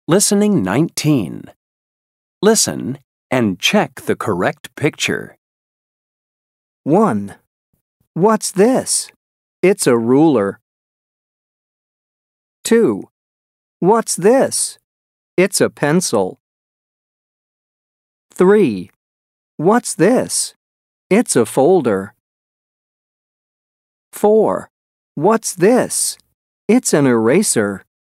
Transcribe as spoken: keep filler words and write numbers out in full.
Listening nineteen. Listen and check the correct picture. one. What's this? It's a ruler. two. What's this? It's a pencil. three. What's this? It's a folder. four. What's this? It's an eraser.